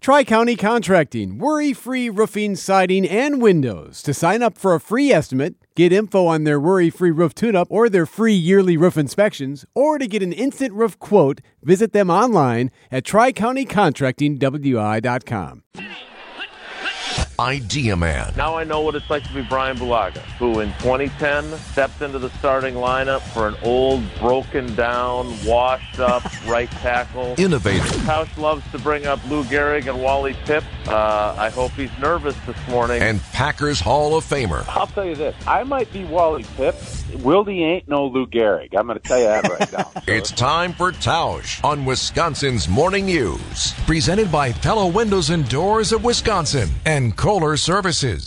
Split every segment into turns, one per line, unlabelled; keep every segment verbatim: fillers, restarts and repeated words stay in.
Tri-County Contracting, worry-free roofing, siding, and windows. To sign up for a free estimate, get info on their worry-free roof tune-up or their free yearly roof inspections, or to get an instant roof quote, visit them online at tri county contracting w i dot com.
Idea Man.
Now I know what it's like to be Brian Bulaga, who in twenty ten stepped into the starting lineup for an old, broken down, washed up right tackle.
Innovator.
Tausch loves to bring up Lou Gehrig and Wally Pipp. Uh, I hope he's nervous this morning.
And Packers Hall of Famer.
I'll tell you this. I might be Wally Pipp. Wildy ain't no Lou Gehrig. I'm going to tell you that right now. So.
It's time for Tausch on Wisconsin's Morning News. Presented by Pella Windows and Doors of Wisconsin and Kohler Services.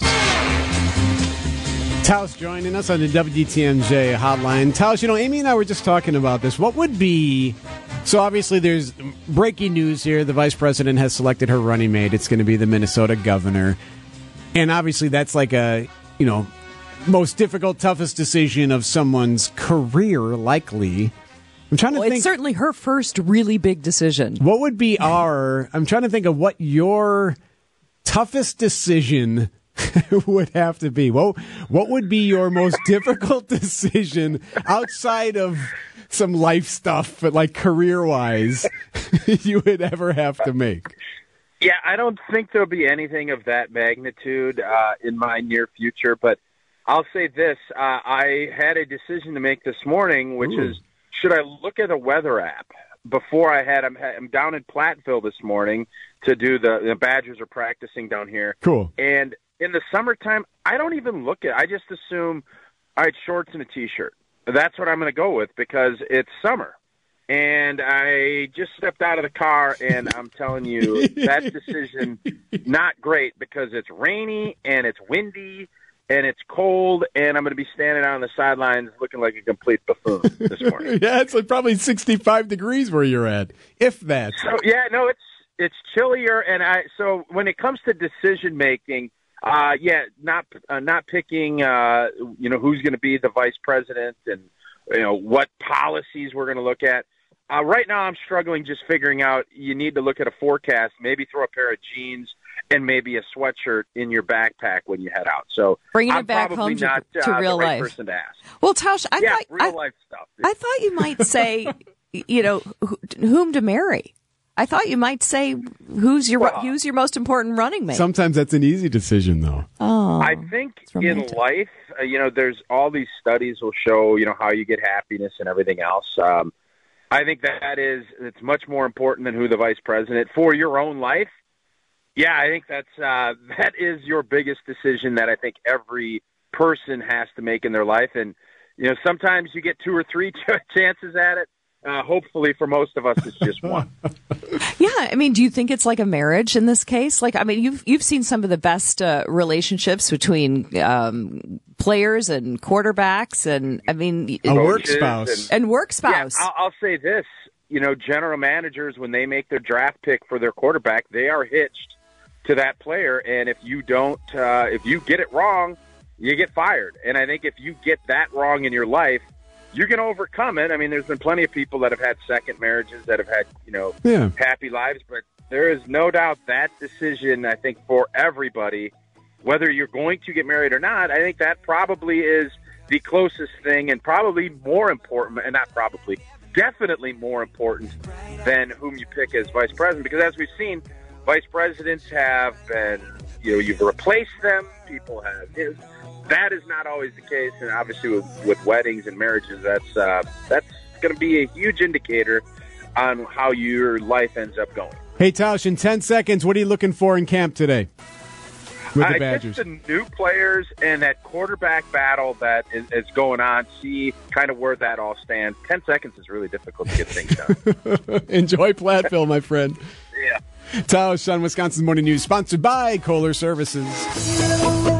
Tausch joining us on the W T M J hotline. Tausch, you know, Amy and I were just talking about this. What would be... So obviously there's breaking news here. The vice president has selected her running mate. It's going to be the Minnesota governor. And obviously that's like a, you know, most difficult, toughest decision of someone's career, likely. I'm trying to
well,
think.
It's certainly her first really big decision.
What would be our... I'm trying to think of what your toughest decision would have to be. What, what would be your most difficult decision outside of some life stuff, but like career-wise, you would ever have to make?
Yeah, I don't think there'll be anything of that magnitude uh, in my near future, but I'll say this. Uh, I had a decision to make this morning, which Ooh. is, should I look at a weather app? Before I had, I'm, I'm down in Platteville this morning to do the, the Badgers are practicing down here.
Cool.
And in the summertime, I don't even look at, I just assume, all right, shorts and a t-shirt. That's what I'm going to go with because it's summer. And I just stepped out of the car, and I'm telling you, that decision, not great because it's rainy and it's windy and it's cold, and I'm going to be standing out on the sidelines looking like a complete buffoon this morning.
Yeah, it's like probably sixty-five degrees where you're at, if that.
So, yeah, no, it's it's chillier, and I so when it comes to decision making, uh, yeah, not uh, not picking, uh, you know, who's going to be the vice president and you know what policies we're going to look at. Uh, right now, I'm struggling just figuring out. You need to look at a forecast, maybe throw a pair of jeans and maybe a sweatshirt in your backpack when you head out. So
bringing
I'm
it back home to,
not,
to
uh,
real
the right
life.
Person to ask.
Well, Tausch, I
yeah,
thought
real
I,
life stuff.
I thought you might say, you know, whom to marry. I thought you might say who's your well, who's your most important running mate.
Sometimes that's an easy decision, though.
Oh,
I think in life, uh, you know, there's all these studies will show, you know, how you get happiness and everything else. Um, I think that is it's much more important than who the vice president for your own life. Yeah, I think that's uh, that is your biggest decision that I think every person has to make in their life. And you know, sometimes you get two or three ch- chances at it. Uh, hopefully, for most of us, it's just one.
Yeah, I mean, do you think it's like a marriage in this case? Like, I mean, you've you've seen some of the best uh, relationships between um, players and quarterbacks, and I mean,
a work spouse
and, and work spouse.
Yeah, I'll, I'll say this: you know, general managers when they make their draft pick for their quarterback, they are hitched to that player, and if you don't, uh, if you get it wrong, you get fired. And I think if you get that wrong in your life, you can overcome it. I mean, there's been plenty of people that have had second marriages that have had, you know,
yeah.
happy lives, but there is no doubt that decision, I think, for everybody, whether you're going to get married or not, I think that probably is the closest thing and probably more important, and not probably, definitely more important than whom you pick as vice president. Because as we've seen, vice presidents have been, you know, you've replaced them. People have, you know, that is not always the case. And obviously with, with weddings and marriages, that's, uh, that's going to be a huge indicator on how your life ends up going.
Hey, Tausch, in ten seconds, what are you looking for in camp today with the
I
Badgers?
Just the new players and that quarterback battle that is, is going on, see kind of where that all stands. Ten seconds is really difficult to get things done.
Enjoy Platteville, my friend.
Yeah.
Tausch on Wisconsin Morning News, sponsored by Kohler Services.